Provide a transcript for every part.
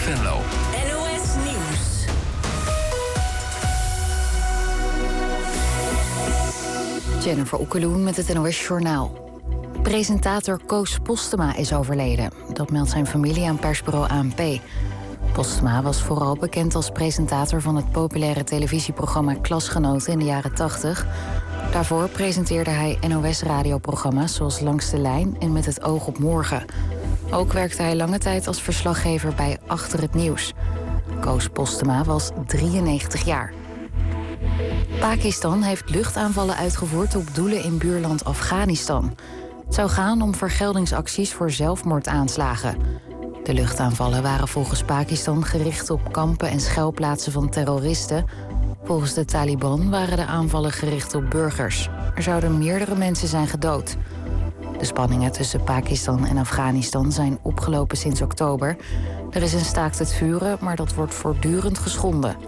Venlo. NOS Nieuws. Jennifer Okkeloen met het NOS Journaal. Presentator Koos Postema is overleden. Dat meldt zijn familie aan persbureau ANP. Postema was vooral bekend als presentator van het populaire televisieprogramma Klasgenoten in de jaren 80. Daarvoor presenteerde hij NOS-radioprogramma's zoals Langs de Lijn en Met het oog op morgen. Ook werkte hij lange tijd als verslaggever bij Achter het Nieuws. Koos Postema was 93 jaar. Pakistan heeft luchtaanvallen uitgevoerd op doelen in buurland Afghanistan. Het zou gaan om vergeldingsacties voor zelfmoordaanslagen. De luchtaanvallen waren volgens Pakistan gericht op kampen en schuilplaatsen van terroristen. Volgens de Taliban waren de aanvallen gericht op burgers. Er zouden meerdere mensen zijn gedood. De spanningen tussen Pakistan en Afghanistan zijn opgelopen sinds oktober. Er is een staakt het vuren, maar dat wordt voortdurend geschonden.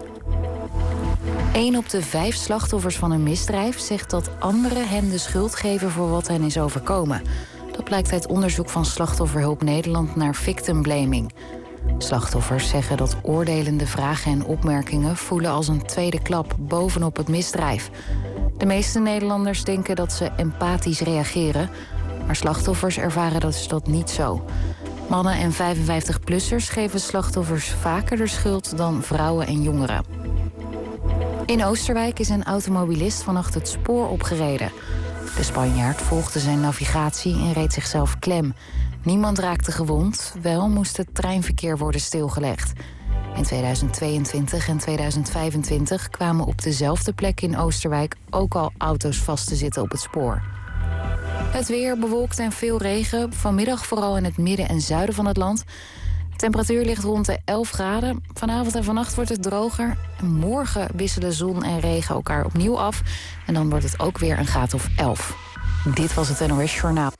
1 op de 5 slachtoffers van een misdrijf zegt dat anderen hen de schuld geven voor wat hen is overkomen. Dat blijkt uit onderzoek van Slachtofferhulp Nederland naar victim blaming. Slachtoffers zeggen dat oordelende vragen en opmerkingen voelen als een tweede klap bovenop het misdrijf. De meeste Nederlanders denken dat ze empathisch reageren, maar slachtoffers ervaren dat niet zo. Mannen en 55-plussers geven slachtoffers vaker de schuld dan vrouwen en jongeren. In Oosterwijk is een automobilist vannacht het spoor opgereden. De Spanjaard volgde zijn navigatie en reed zichzelf klem. Niemand raakte gewond, wel moest het treinverkeer worden stilgelegd. In 2022 en 2025 kwamen op dezelfde plek in Oosterwijk ook al auto's vast te zitten op het spoor. Het weer bewolkt en veel regen, vanmiddag vooral in het midden en zuiden van het land. De temperatuur ligt rond de 11 graden. Vanavond en vannacht wordt het droger. Morgen wisselen zon en regen elkaar opnieuw af. En dan wordt het ook weer een graad of 11. Dit was het NOS Journaal.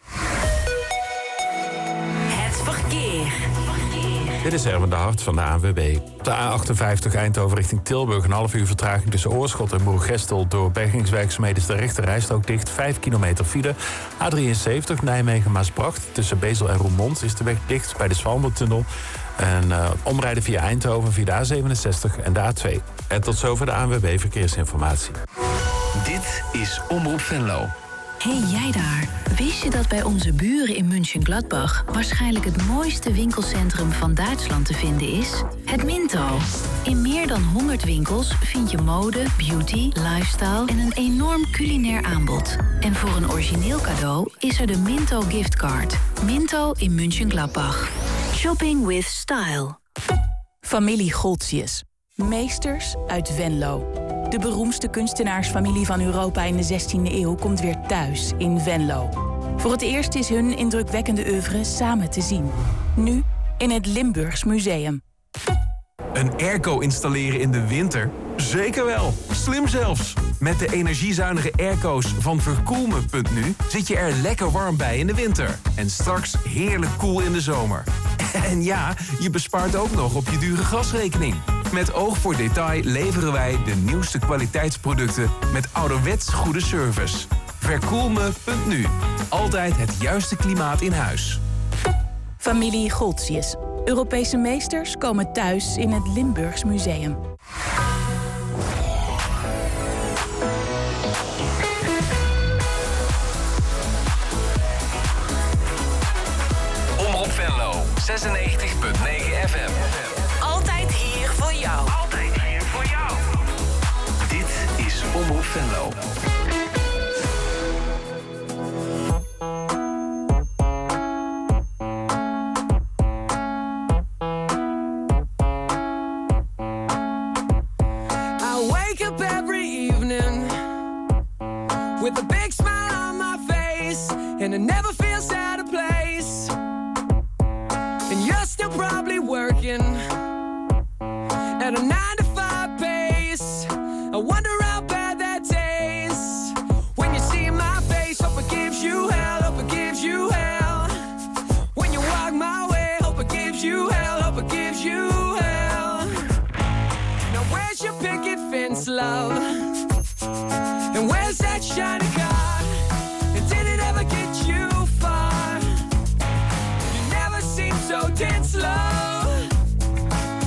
Het verkeer. Dit is Erwin de Hart van de ANWB. Op de A58 Eindhoven richting Tilburg een half uur vertraging tussen Oorschot en Moergestel. Door bergingswerkzaamheden is de rechte rijstrook dicht. 5 kilometer file. A73 Nijmegen-Maasbracht tussen Bezel en Roermond is de weg dicht bij de Zwalmentunnel. En omrijden via Eindhoven via de A67 en de A2. En tot zover de ANWB Verkeersinformatie. Dit is Omroep Venlo. Hey jij daar, wist je dat bij onze buren in München-Gladbach waarschijnlijk het mooiste winkelcentrum van Duitsland te vinden is? Het Minto. In meer dan 100 winkels vind je mode, beauty, lifestyle en een enorm culinair aanbod. En voor een origineel cadeau is er de Minto giftcard. Minto in München-Gladbach. Shopping with style. Familie Goltzius. Meesters uit Venlo. De beroemdste kunstenaarsfamilie van Europa in de 16e eeuw komt weer thuis in Venlo. Voor het eerst is hun indrukwekkende oeuvre samen te zien. Nu in het Limburgs Museum. Een airco installeren in de winter? Zeker wel, slim zelfs. Met de energiezuinige airco's van Verkoelme.nu zit je er lekker warm bij in de winter. En straks heerlijk koel in de zomer. En ja, je bespaart ook nog op je dure gasrekening. Met oog voor detail leveren wij de nieuwste kwaliteitsproducten met ouderwets goede service. Verkoelme.nu. Altijd het juiste klimaat in huis. Familie Goltzius. Europese meesters komen thuis in het Limburgs Museum. Omroep Venlo, 96.9 FM. Altijd hier voor jou. Altijd hier voor jou. Dit is Omroep Venlo. I wake up every evening with a big smile on my face, and it never feels out of place. And you're still probably working at a 9-to-5 pace. I wonder how bad that tastes when you see my face. Hope it gives you hell, hope it gives you hell. When you walk my way, hope it gives you hell, hope it gives you hell. Now where's your picket fence, love? And where's that shiny car? And did it ever get you far? You never seem so tense, love.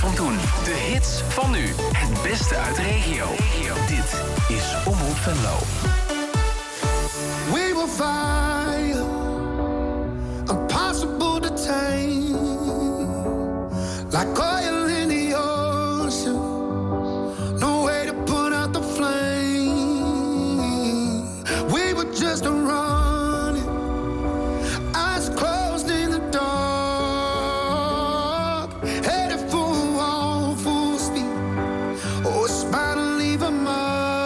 van toen. De hits van nu. Het beste uit de regio. Dit is Omroep Venlo. We will fire, impossible to tame, like oil in the ocean, no way to put out the flame. We were just running, eyes closed in the dark, headed for a wall, full speed, oh, it's bound to leave a mark.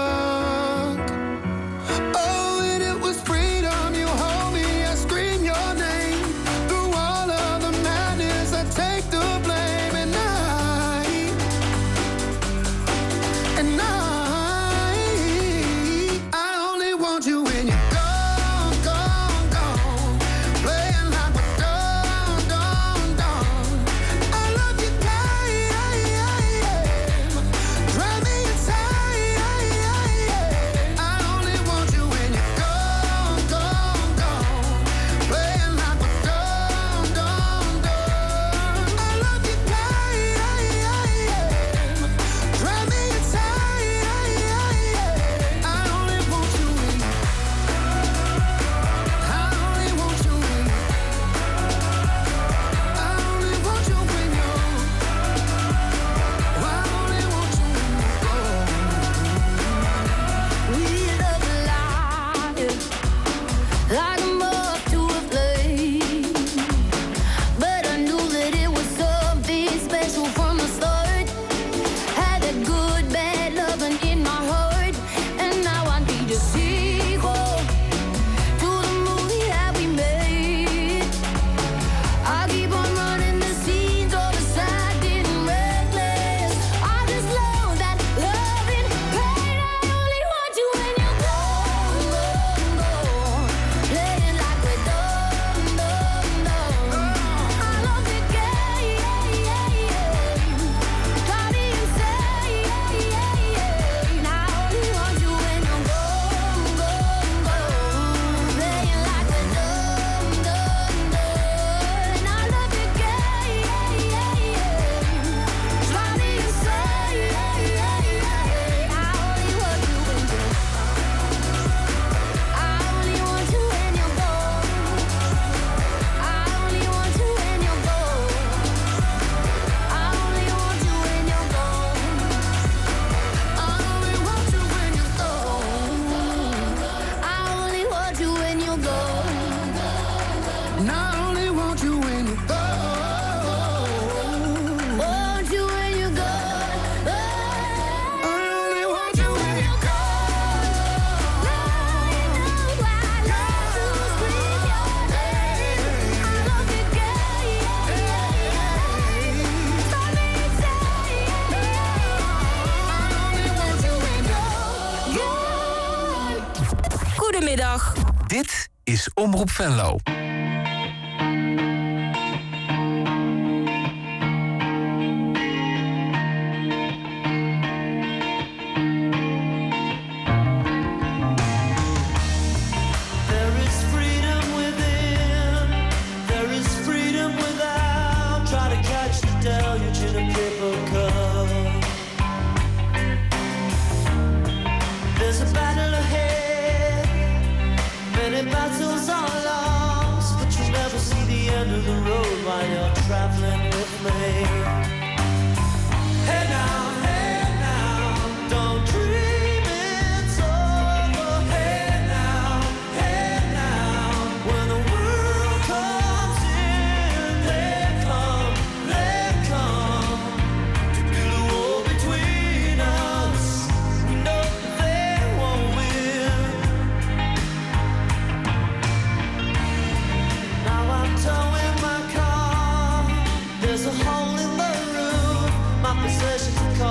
Goedemiddag. Dit is Omroep Venlo. Battles are lost, but you never see the end of the road while you're traveling with me. Hey now, don't dream it's over. Hey now, when the world comes in, they come to build a wall between us. We know they won't win. Towing my car, there's a hole in the roof. My possessions are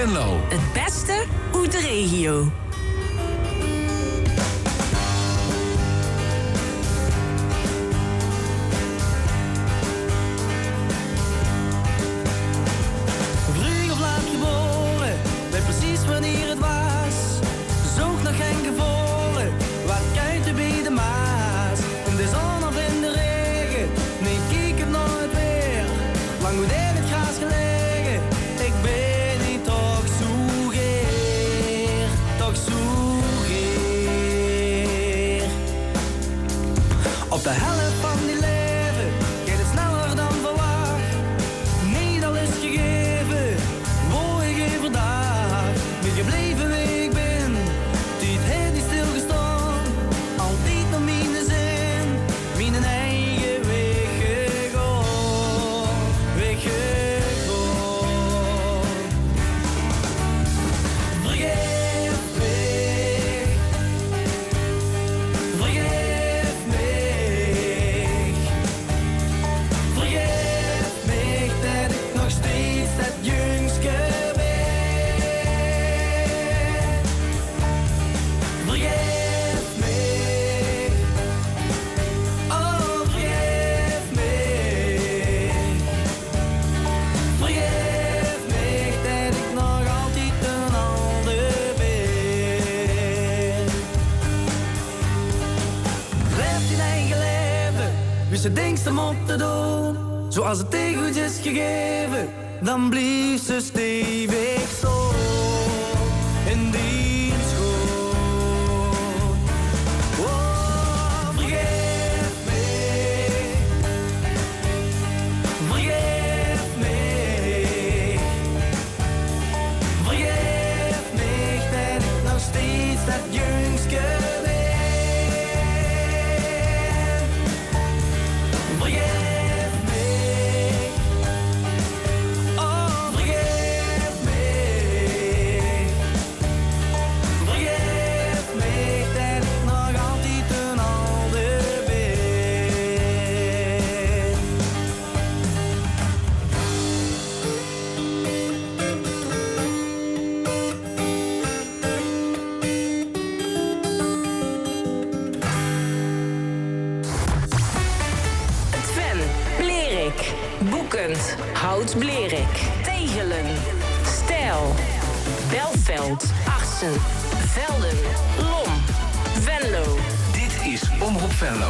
Venlo. Het beste uit de regio. Vroeg of laat geboren, weet precies wanneer het was. Zocht nog geen gevoren, wat kuiten bij de Maas. In de zon of in de regen, nee, kijk het nooit weer. Lang goed in het gras gelegen, ik ben niet toch zoegeer, toch zoegeer. Op de helft van die leven gaat het sneller dan verwacht. Niet al is gegeven, word ik even daar. Ben gebleven wie ik ben, tijd heeft niet stilgestaan. Altijd naar mijn zin, mijn eigen weg gegaan, weg gegaan. Vergeef mij, vergeef mij, vergeef mij dat ik nog steeds dat jongske ben. Vergeef mij, oh vergeef mij, vergeef mij dat ik nog altijd een ander ben. Leef je eigen leven, wist je dingste op te doen. Zoals het tegen goed is gegeven, dan blijf ze stevig zo in die schoon. Oh, vergeef mij, vergeef mij, vergeef mij dat ik nog steeds dat jongske ben. Vergeef mij, oh vergeef mij, vergeef mij dat ik nog altijd een ander ben. Twen, Blerik, Boekend, Hout Blerik, Tegelen, Stijl, Belveld, Assen, Velden, Lom, Venlo. Dit is Omroep Venlo.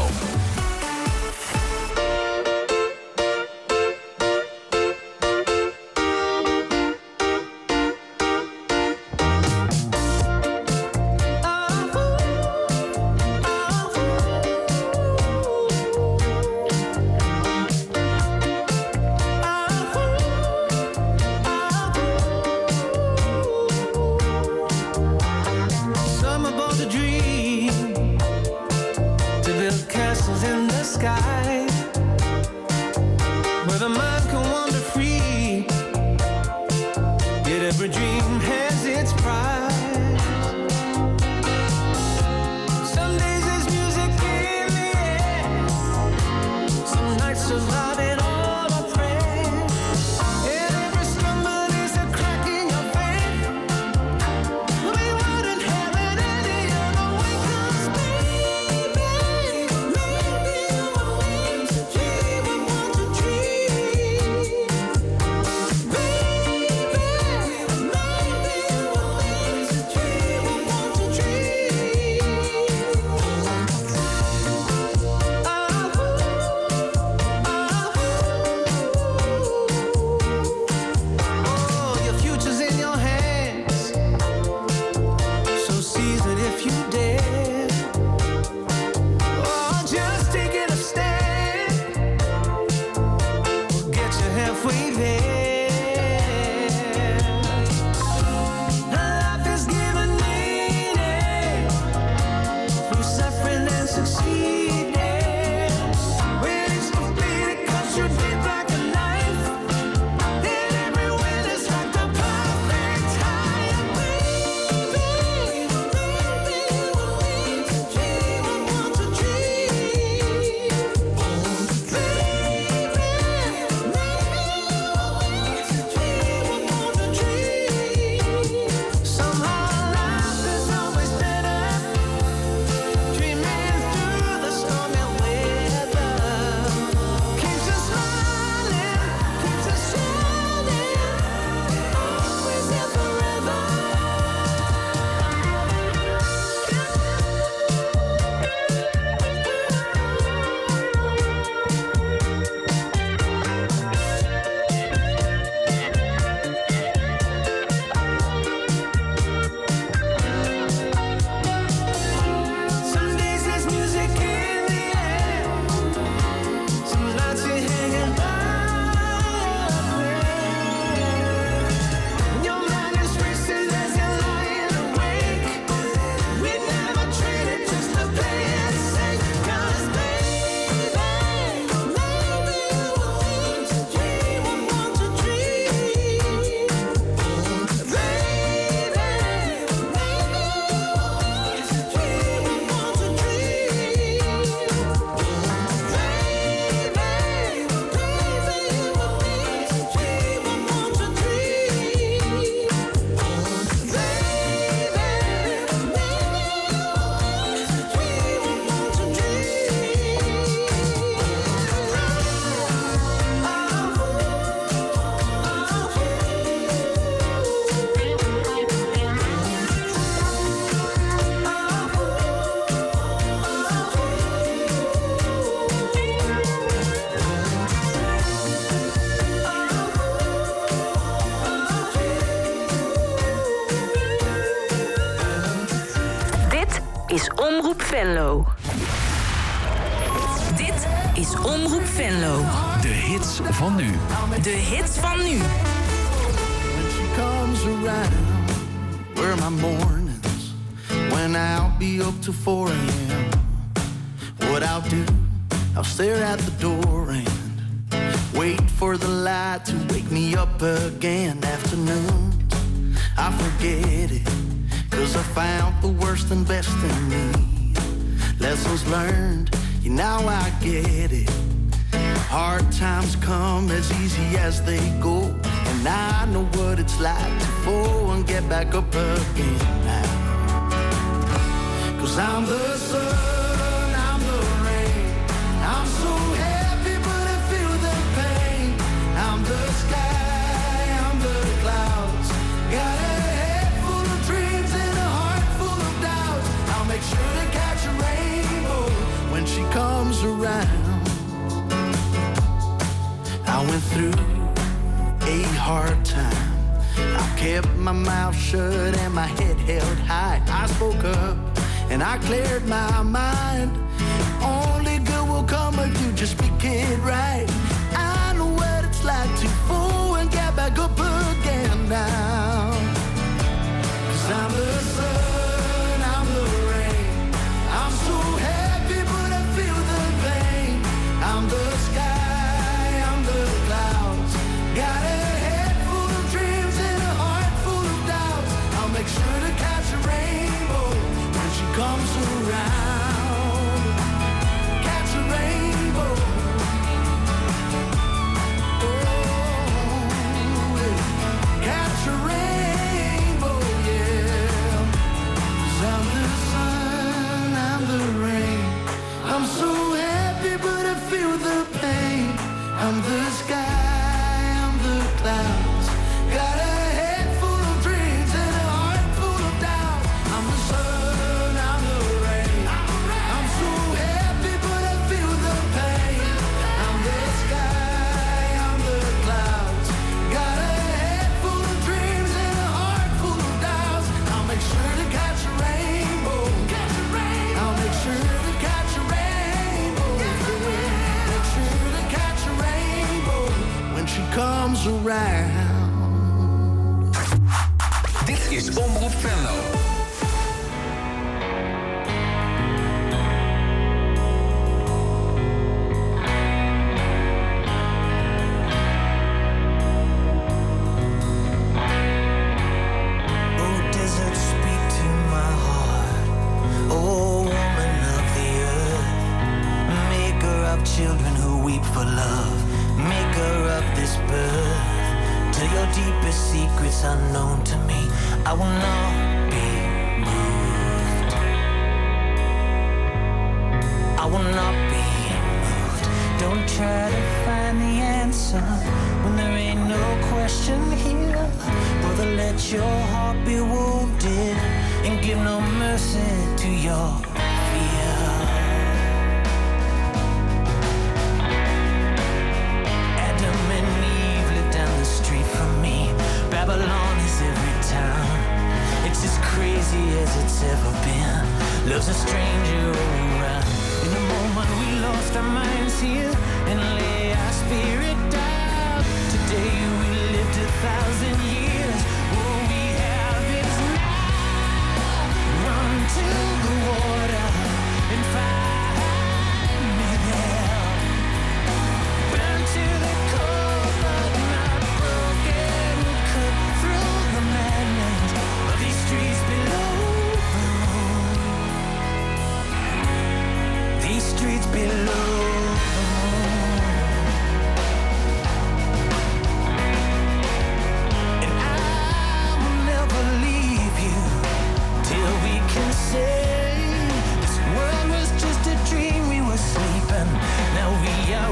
Some about a dream to build castles in the sky, where the mind can wander free. Yet every dream has its price. Some days there's music in the air, some nights are loud and all are prayer. And every stumble is a crack in your faith. We wouldn't have it any other way, 'cause baby, maybe you want to dream, I want to dream. Baby, maybe you want is Omroep Venlo. Dit is Omroep Venlo. De hits van nu. De hits van nu. When she comes around, where my mornings, when I'll be up to 4 a.m. What I'll do, I'll stare at the door and wait for the light to wake me up again. Afternoons, I forget it, 'cause I found the worst and best in me. Lessons learned, now I get it. Hard times come as easy as they go, and I know what it's like to fall and get back up again now. 'Cause I'm the sun, I'm the rain, I'm so happy but I feel the pain. I'm the sky, I'm the clouds, got a head full of dreams and a heart full of doubts. I'll make sure to catch a rainbow when she comes around. I went through a hard time, I kept my mouth shut and my head held high. I spoke up and I cleared my mind. Only good will come if you just speak it right. I know what it's like to fall and get back up again now. 'Cause I'm the sun, I'm the rain, I'm so happy but I feel the pain. I'm the sky, I'm the clouds, got a head full of dreams and a heart full of doubts. I'll make sure to catch a rainbow when she comes around. Catch a rainbow. Oh, yeah. Catch a rainbow, yeah. 'Cause I'm the sun, I'm the rain, I'm so happy but I feel the pain. I'm the sky, I'm the clouds, got a head full of dreams and a heart full of doubt. I'm the sun, I'm the rain, I'm so happy but I feel the pain. I'm the sky, I'm the clouds, got a head full of dreams and a heart full of doubts. I'll make sure to catch a rainbow. I'll make sure to catch a rainbow. Make sure to catch a rainbow when she comes around. Dit is Omroep Venlo. Oh, desert, speak to my heart. Oh, woman of the earth, maker of children who weep for love, maker of this birth. Till your deepest secrets unknown to me, I will not be moved. I will not be moved. Don't try to find the answer when there ain't no question here. Brother, let your heart be wounded and give no mercy to your fear. Adam and Eve lived down the street from me. Babylon is every town. It's as crazy as it's ever been. Love's a stranger all around. In the moment we lost our minds here and lay our spirit down. Today we lived 1,000 years. All we have is now. Run to the water and find me there. Burn to the core but not broken. Cut through the madness of these streets below the moon. These streets below the moon. And I will never leave you till we can say this world was just a dream. We were sleeping, now we are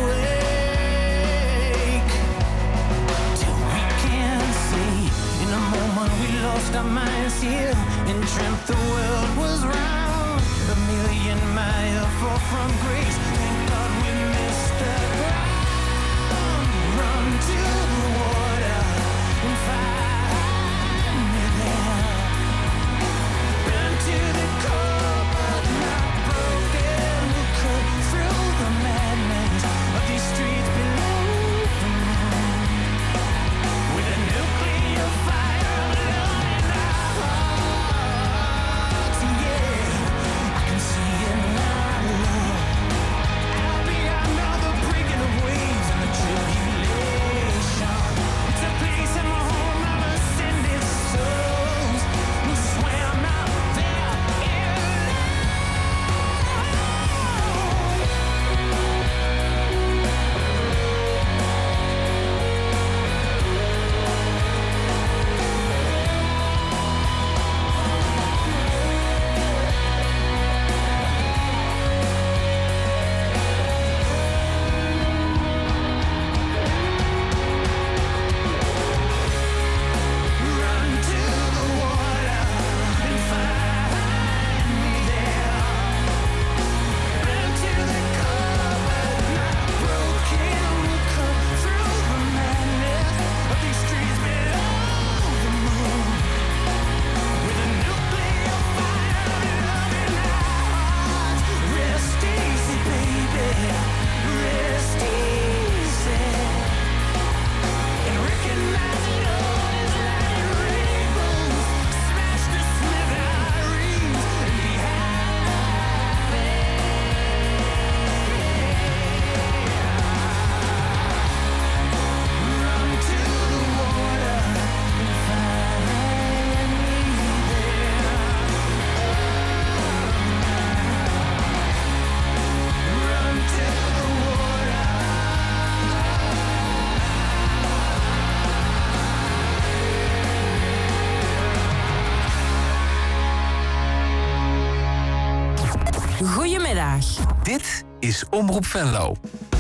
awake. Till we can see. In a moment we lost our minds here and dreamt the world was round. 1,000,000 miles far from grace. Thank God we missed the ground. Run to the water and find me there. Burn to the core. Goedemiddag. Dit is Omroep Venlo.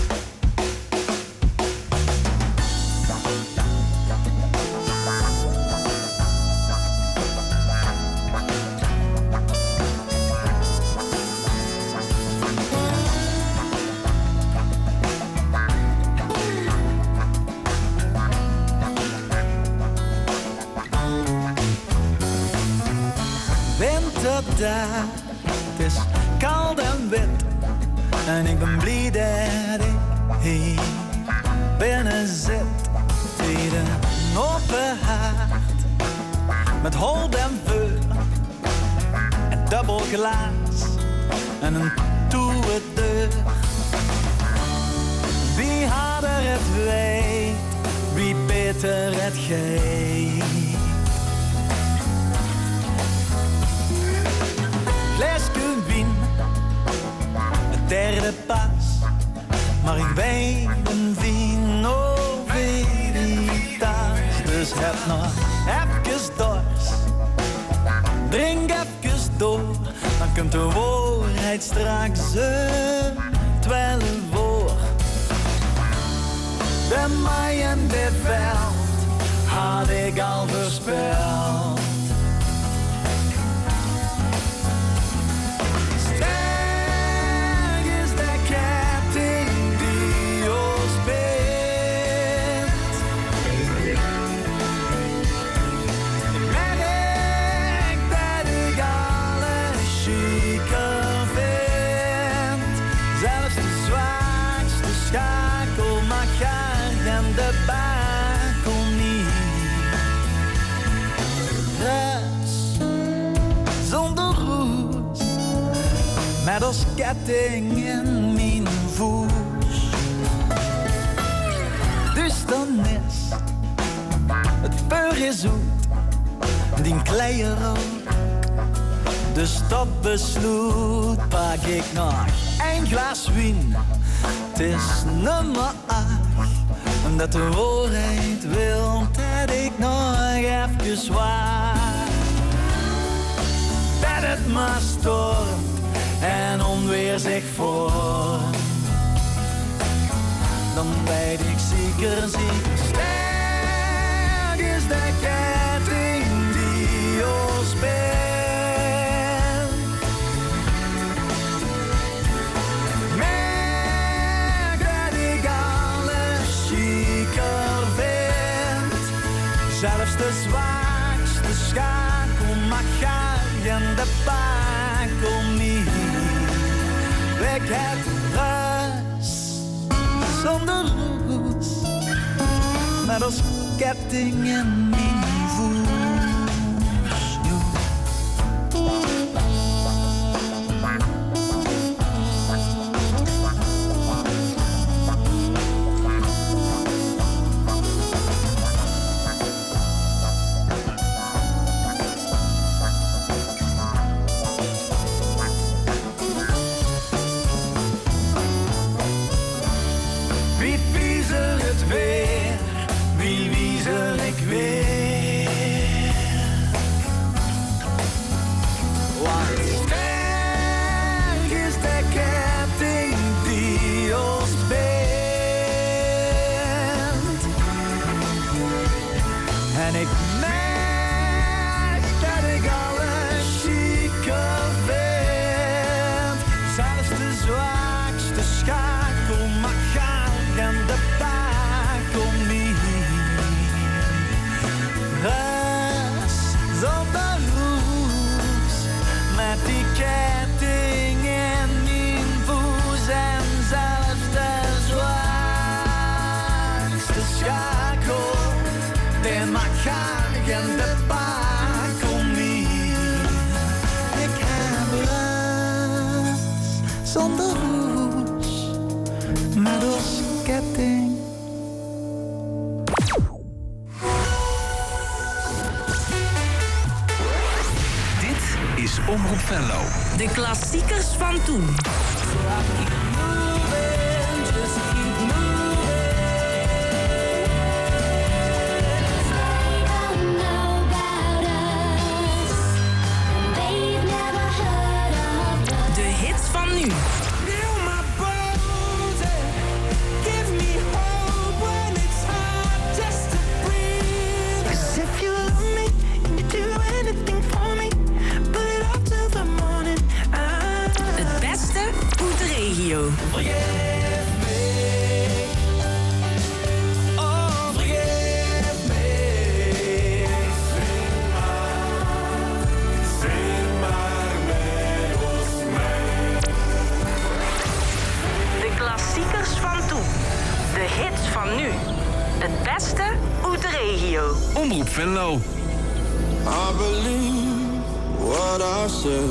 Winterdag, het is koud en wit. En ik ben blij dat ik hier binnen zit. Tegen een open haard, met holt en vuur. En dubbel glas en een toere deur. Wie harder het weet, wie beter het geeft. Flesje wien, het derde pas. Maar ik weet een vino veritas. Dus heb nog even dorst. Drink even door, dan komt de waarheid straks 12 voor. De mij en dit veld had ik al voorspeld. Met als ketting in mijn voet. Duisternis, het vuur is zoet, die kleie rook. Dus tot besluit pak ik nog een glas wien. Het is nummer 8, omdat de waarheid wil dat ik nog even wacht. Dat het maar stormt en onweer zich voor, dan weet ik zeker. Sterk is de ketting die ons bindt. Merk dat ik alles zieker vind. Zelfs de zwakste schakel mag gaan en de pakel niet. Ik heb rust zonder roes, met als ketting in mijn voet. Omroep Venlo. De klassiekers van toen. De hits nu. Het beste uit de regio. De klassiekers van toen. De hits van nu. Het beste uit de regio. Omroep Venlo. I believe what I say.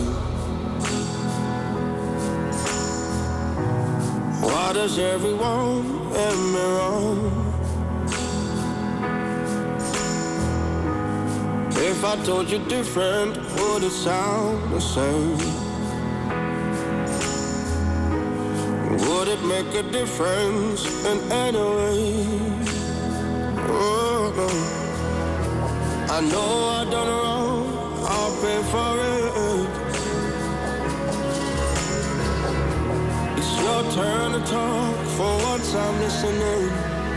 Why does everyone end me wrong? If I told you different, would it sound the same? Would it make a difference in any way? Oh, no. I know I done wrong, I'll pay for it. It's your turn to talk, for once I'm listening.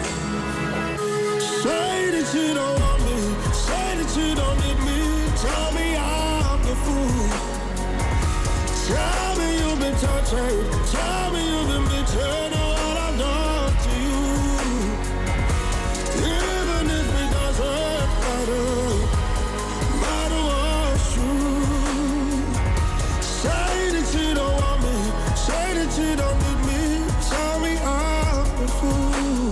Say that you don't want me, say that you don't need me. Tell me I'm the fool. Tell me you've been tortured, tell me you've been betrayed. What I've done to you, even if it doesn't matter what's true. Say that you don't want me, say that you don't need me. Tell me I'm the fool.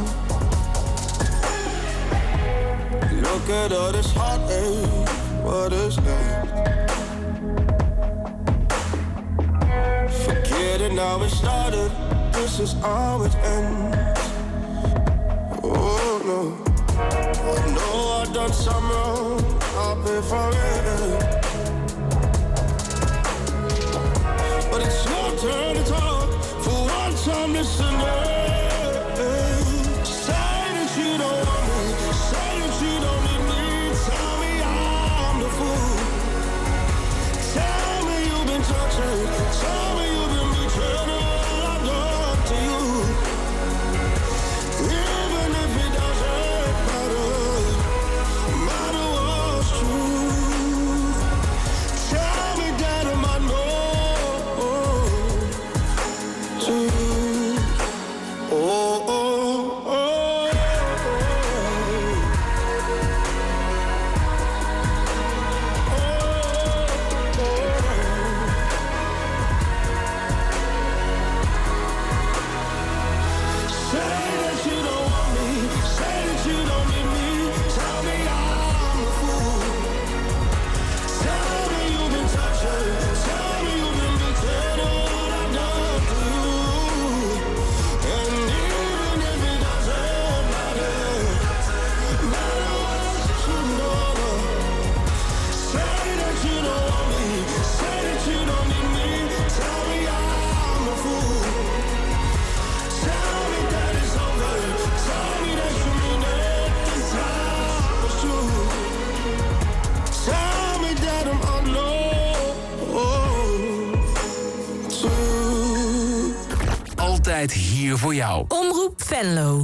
Look at all this heartache, what is that? Forget it, now it started, this is how it ends. Oh no, I know I've done some wrong, I'll pay for it. But it's your turn to talk, for once I'm listening. Say that you don't want me, say that you don't need me. Tell me I'm the fool. Tell me you've been tortured, tell me you've been betrayed. All I've done to you, even if it doesn't matter what's true. Tell me that I know too. Oh, oh, oh. Say that you don't want me, say that you don't need me. Tell me I'm a fool. Tell me you've been tortured, tell me you've been betrayed. What I've done to you, and even if it doesn't matter what you know. Say that you don't want me, say that you don't need me. Tell me I'm a fool. Tell me that it's over. Tell me that you mean it. This time was true. Tell me that I'm unknown too. Altijd hier voor jou. Omroep Venlo.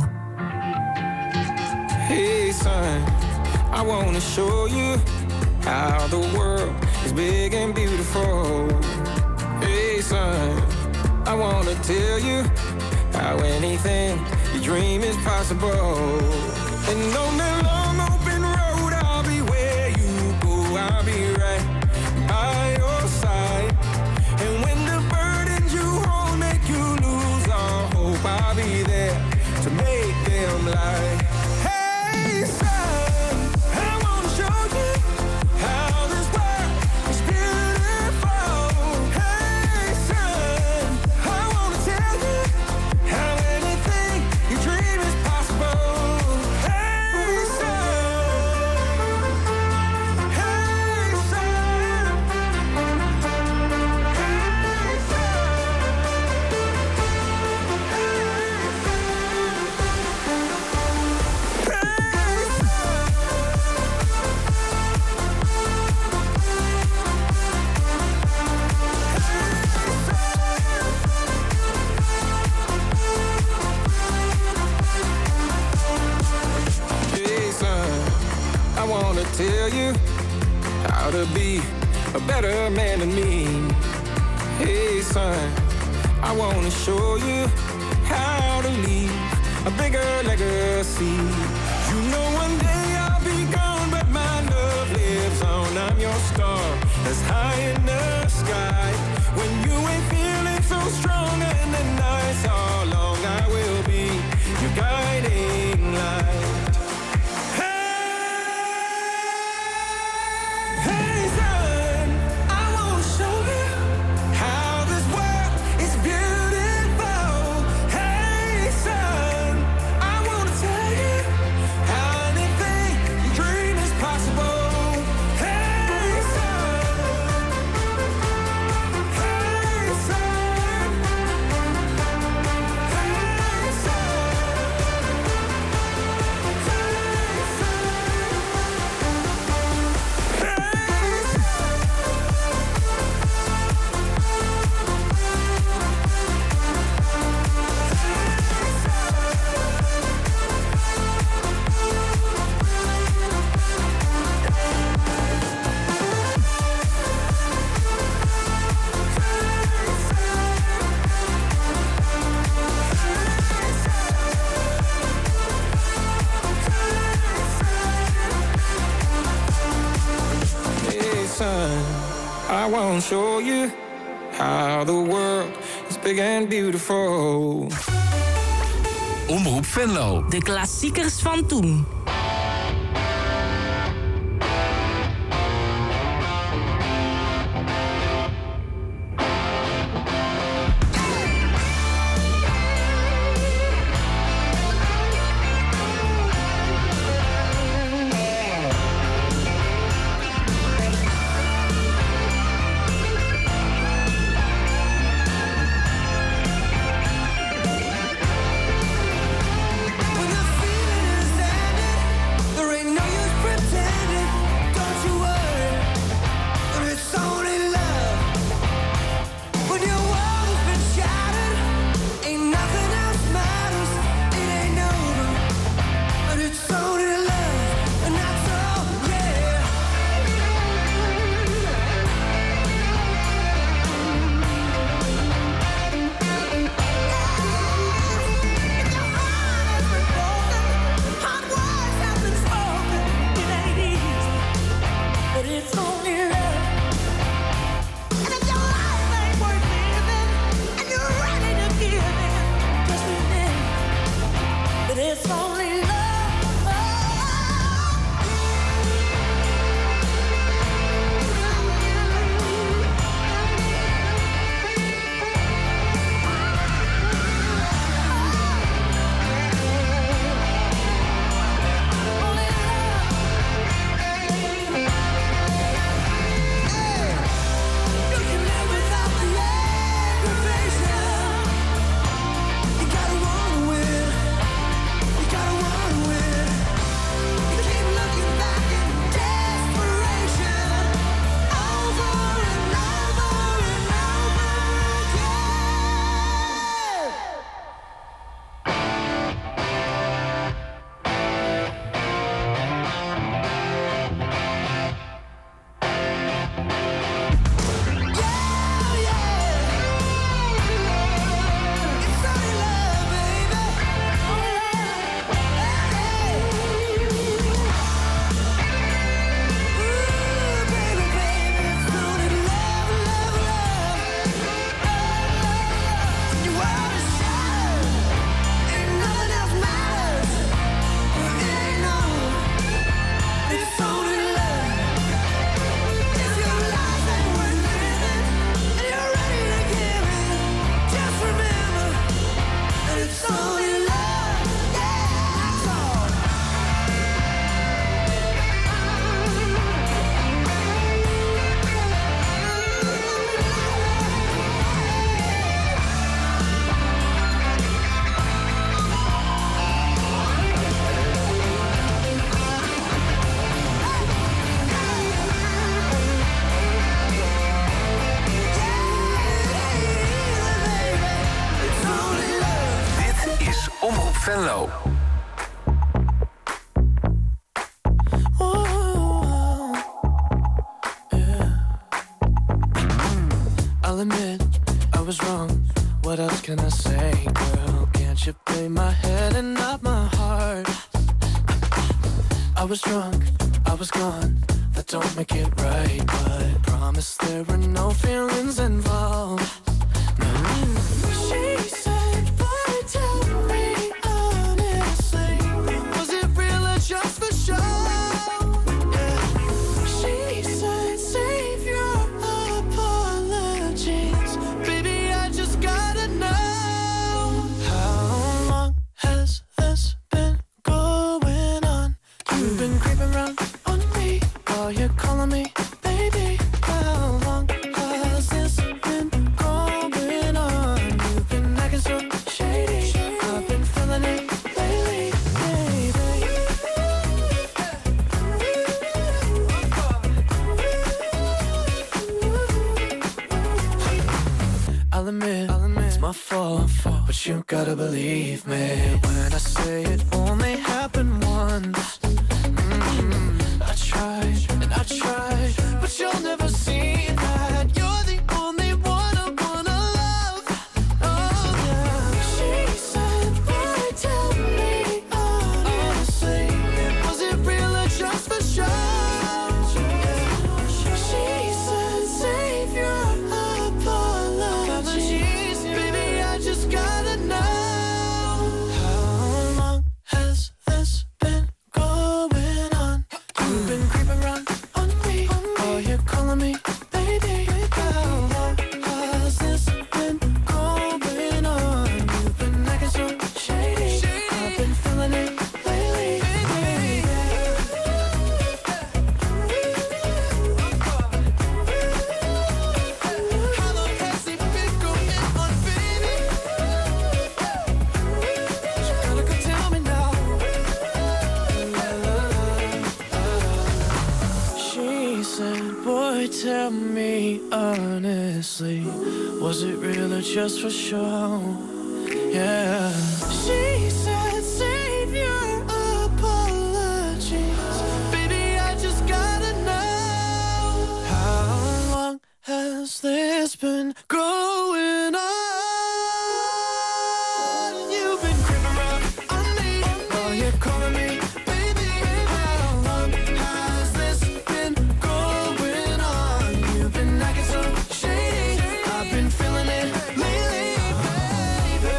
Hey son, I wanna show you how the world is big and beautiful. Hey son, I wanna tell you how anything you dream is possible. And on that long open road, I'll be where you go. I'll be right by your side. And when the burdens you hold make you lose all hope, I'll be there to make them lie. Hey son, I wanna show you how this world is beautiful. Hey son, I wanna tell you how anything you dream is possible. Hey son, hey son, hey son. to be a better man than me. Hey son, I wanna show you how to leave a bigger legacy. You know one day I'll be gone, but my love lives on. I'm your star that's high in the sky. When you ain't feeling so strong and the nights are long, I will be your guiding light. I won't show you how the world is big and beautiful. Omroep Venlo. De klassiekers van toen. Venlo. Yeah. was wrong. What else can I say, girl? Can't you play my head and not my heart? I was drunk, I was gone. That don't make it right, but promise there were no feelings involved. She said, boy, tell me honestly, was it real or just for show? Yeah. She said, save your apologies, baby, I just gotta know. How long has this been going on? You've been creeping around on me while you're calling me baby. How long has this been going on? You've been acting so shady. I've been feeling it lately, baby. I'll admit, it's my fault, but you gotta believe me when I say it only happened once. I tried and I tried, but you'll never see that. You're the only one I wanna love. Oh yeah. She said, boy, tell me honestly, was it real or just for show? She said, save your apologies, baby, I just gotta know. How long has this been going on? You've been creeping around on me, oh, you're calling me baby. How long has this been going on? You've been acting so shady. I've been feeling it lately, baby. How long has it been going on, baby? You gotta go tell me now. She said, boy, tell me honestly, was it real or just for show? Yeah. She said, save your apologies, baby, I just gotta know. How long has this been going on? You've been creeping around on me while you're calling me baby. How long has this been going on? You've been acting so shady. I've been feeling it lately, baby.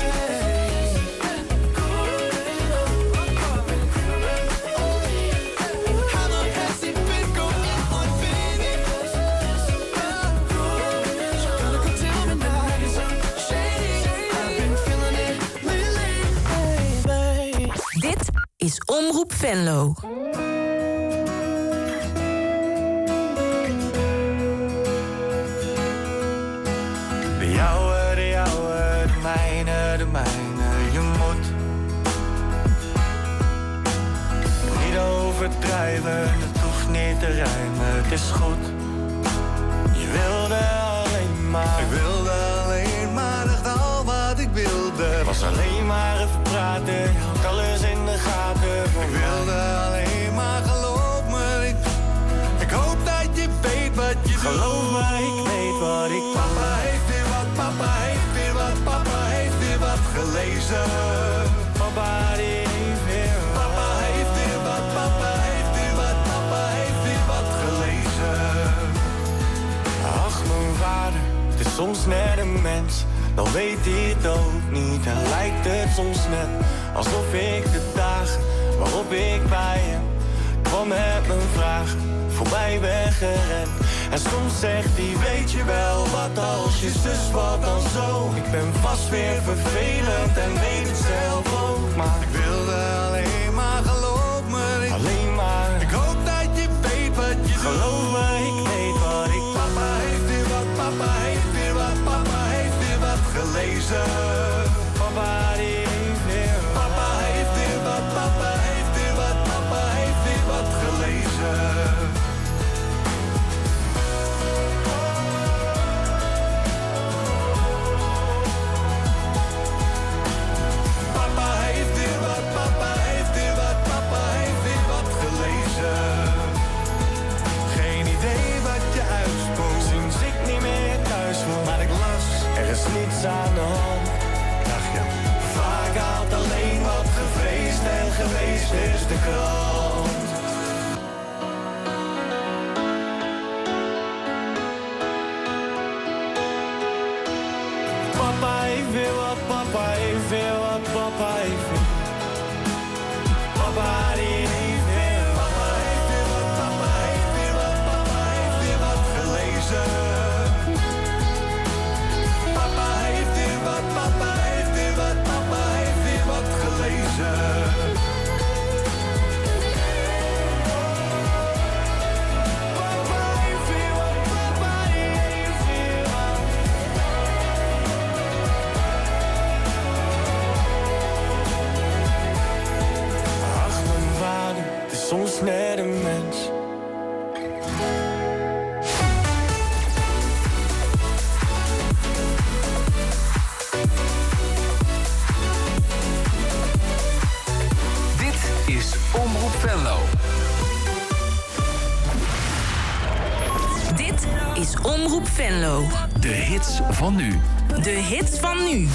How long has it been going on, baby? You gotta go tell me now. Shady. I've been feeling it lately, baby. Dit is Omroep Venlo. De jouwe, de mijne, je moet niet overdrijven, het hoeft niet te rijmen, het is goed. Je wilde alleen maar, ik wilde alleen maar, dacht al wat ik wilde. Was alleen maar even praten, had alles in de gaten. Ik wilde alleen maar, geloof me, ik hoop dat je weet wat je geloof doet. Me, ik weet wat ik doe. Papa heeft weer wat, papa heeft weer wat, papa heeft weer wat gelezen. Papa die heeft weer wat. Papa heeft weer wat, papa heeft weer wat, papa heeft weer wat gelezen. Ach, mijn vader, het is soms net een mens. Dan weet hij het ook niet en lijkt het soms net alsof ik de dagen waarop ik bij hem kwam met mijn vragen voorbij ben gerend. En soms zegt hij, weet je wel, wat als je zus, wat dan zo. Ik ben vast weer vervelend en weet het zelf ook. Maar ik wilde alleen maar, geloof me, alleen maar. Ik hoop dat je weet wat je geloof doet. Me, ik weet wat ik doe. Papa heeft weer wat, papa heeft weer wat, papa heeft weer wat gelezen. Papa die heeft weer wat. Papa heeft weer wat, papa heeft weer wat, papa heeft weer wat gelezen. Papa heeft weer wat, papa niets aan de hand. Vaak haalt alleen wat gevreesd en geweest is de krant. Papa heeft weer wat, papa heeft weer wat, papa heeft weer. Papa die heeft weer, papa heeft weer wat, papa heeft weer wat, papa heeft weer wat gelezen. Papa heeft weer wat, papa heeft weer wat, papa heeft weer wat gelezen. Soms net een mens. Dit is Omroep Venlo. Dit is Omroep Venlo. De hits van nu. De hits van nu.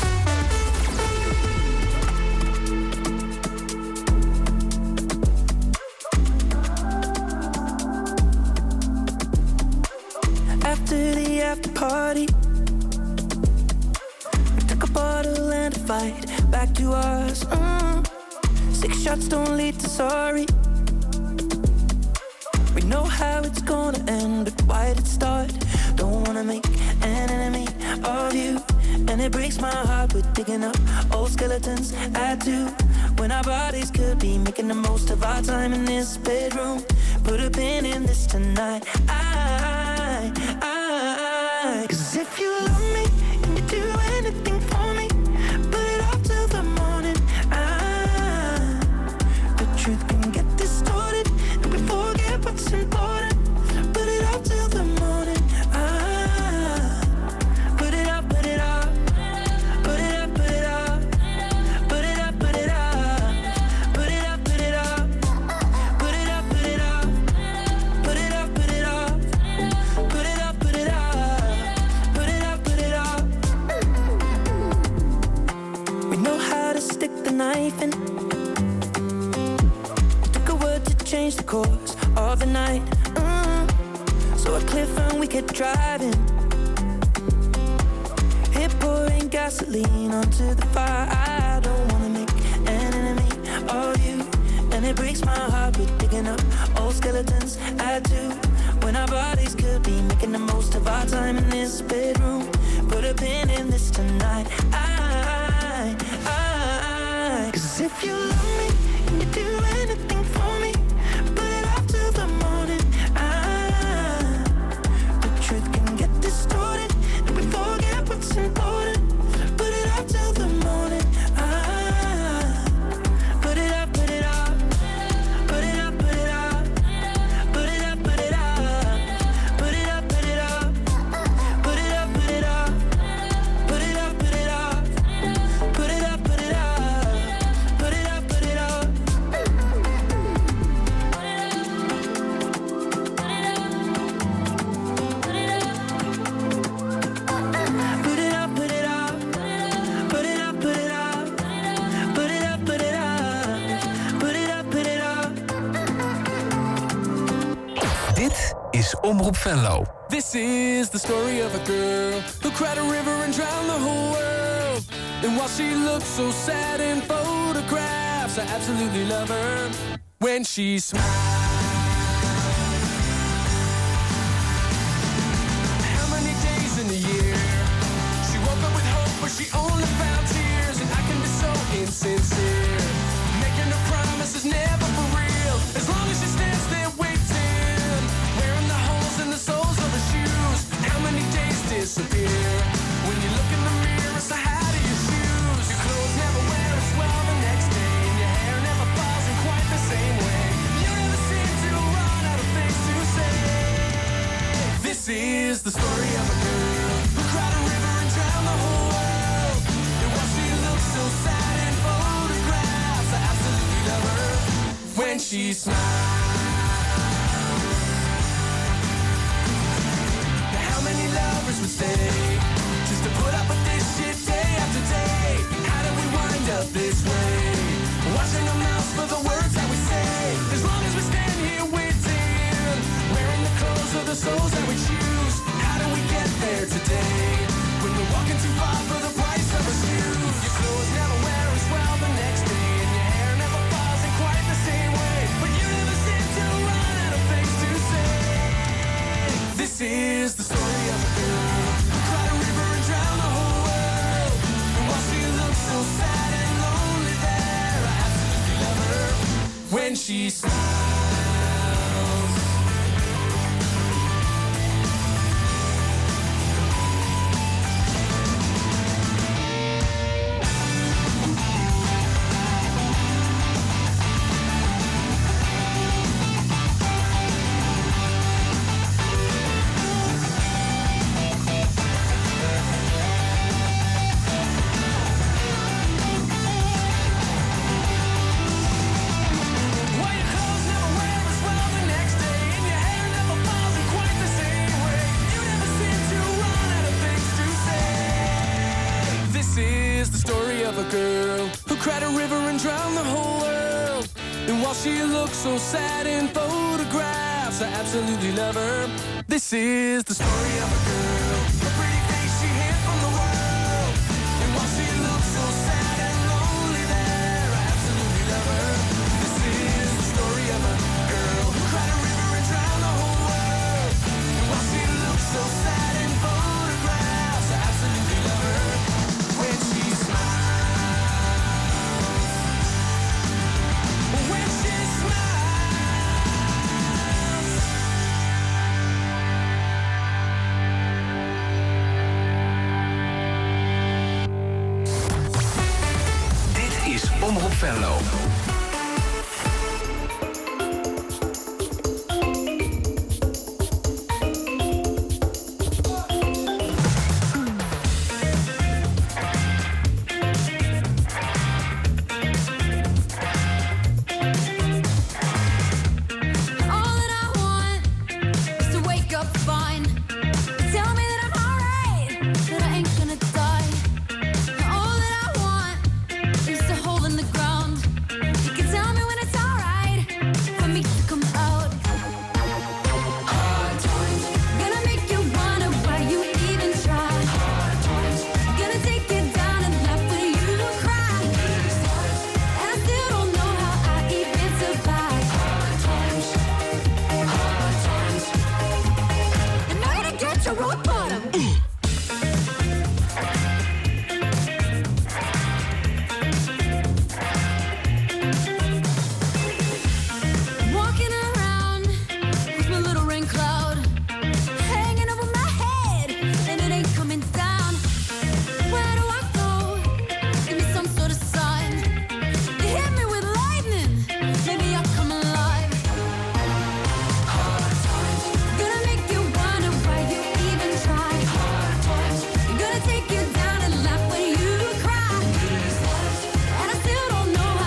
After the after party, we took a bottle and a fight back to us. 6 shots don't lead to sorry. We know how it's gonna end, but why did it start? Don't wanna make an enemy of you, and it breaks my heart. We're digging up old skeletons. I do, when our bodies could be making the most of our time in this bedroom. Put a pin in this tonight. 'Cause if you love me and you do anything for me, put it off till the morning. The truth can get distorted and we forget what's important. Put it off till the morning. Put it up, put it up. Put it up, put it up. Put it up, put it up. Put it up, put it up. Put it up, put it up. Put it up, put it up. Put it up, put it up. Stick the knife in. Took a word to change the course of the night. So a cliff and we kept driving. Hit pouring gasoline onto the fire. I don't wanna make an enemy of you, and it breaks my heart. We're digging up old skeletons. I do, when our bodies could be making the most of our time in this bedroom. Put a pin in this tonight. 'Cause if you love me and you do anything for me, put it off till the morning. The truth can get distorted and we forget what's important. Put it off till the morning. Put it up, put it up. Put it up, put it up. Put it up, put it up. Put it up, put it up. Put it up, put it up. Put it up, put it up. Put it up, put it up. Is Omroep Venlo. This is the story of a girl who cried a river and drowned the whole world. And while she looks so sad in photographs, I absolutely love her when she smiles. How many days in the year she woke up with hope, but she only found tears. And I can be so insincere, making her promises never for real. As long as she stands there waiting, wearing the holes in the soles of her shoes. How many days disappear when you look in the mirror? So how do you choose? Your clothes never wear as well the next day, and your hair never falls in quite the same way. You never seem to run out of things to say. This is the story of a girl who cried a river and drowned the whole world. And while she looks so sad in photographs, I absolutely love her when she smiles. How many lovers would stay just to put up with this when she smiles. She looks so sad in photographs. I absolutely love her. This is the story of a girl, a pretty face she hid from the world. And while she looks so sad and lonely there, I absolutely love her. This is the story of a girl who cried a river and drowned the whole world. And while she looks so sad in photographs, I absolutely love her. When she smiles. Omroep Venlo. Take you